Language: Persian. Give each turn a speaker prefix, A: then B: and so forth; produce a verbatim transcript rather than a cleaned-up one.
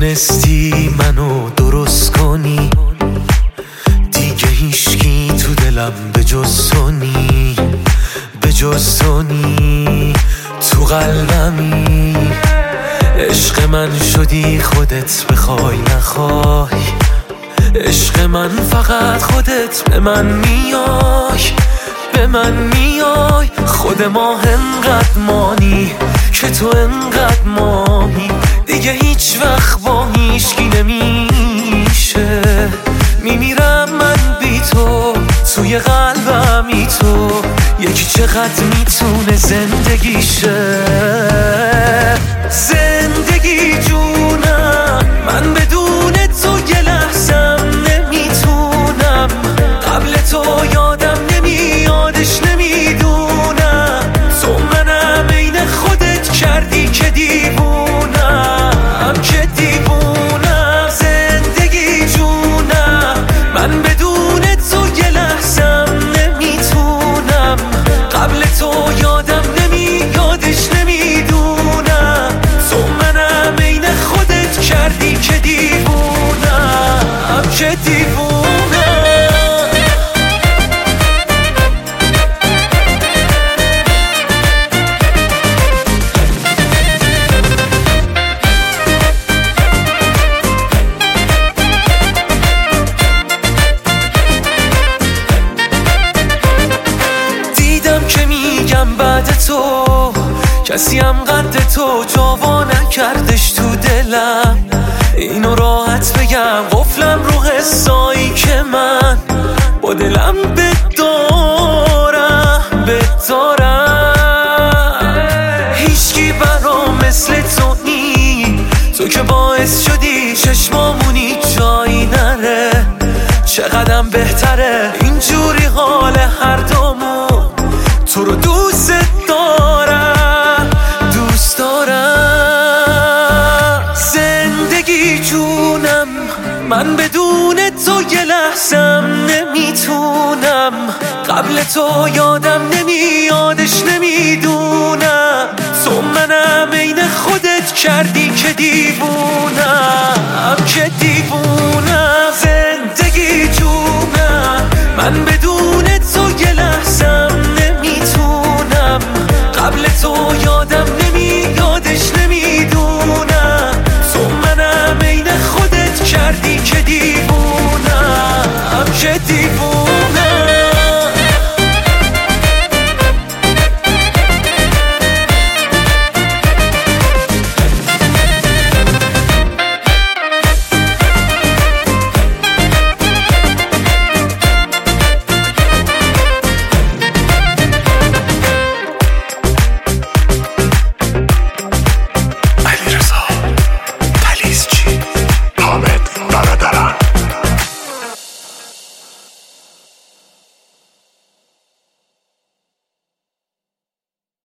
A: تونستی منو درست کنی، دیگه هیچکی تو دلم به جز تو نی، به جز تو نی، تو قلبمی. عشق من شدی خودت بخوای نخوای، عشق من فقط خودت به من میای، به من میای. خود ما انقدر مانی که تو انقدر مانی، دیگه هیچ وقت با هیچکی نمیشه. میمیرم من بی تو، توی قلبمی تو، یکی چقدر میتونه زندگیشه. زندگی جونم، من بدون تو یه لحظم نمیتونم. قبل تو یادم نمیادش نمیدونم. تو منم عین خودت کردی که دیوونم، که دیوونم. زندگی جونم، من بدون تو یه لحظم نمیتونم. قبل تو یادم نمیادش نمیدونم. تو منم عین خودت کردی که دیوونم، که دیوونم. بعد تو کسی هم قد تو جاوا نکردش تو دلم. اینو راحت بگم قفلم رو حسایی که من با دلم بدارم بدارم. هیچکی برام مثل تو نی، تو که باعث شدی چشمامونی جایی نره. چقدرم بهتره اینجوری حال هر دومون. تو رو دوست دارم، دوست دارم. زندگی جونم، من بدون تو یه لحظم نمیتونم. قبل تو یادم نمیادش نمیدونم. تو منم عین خودت کردی که دیوونم، که دیوونم. زندگی جونم، من بدون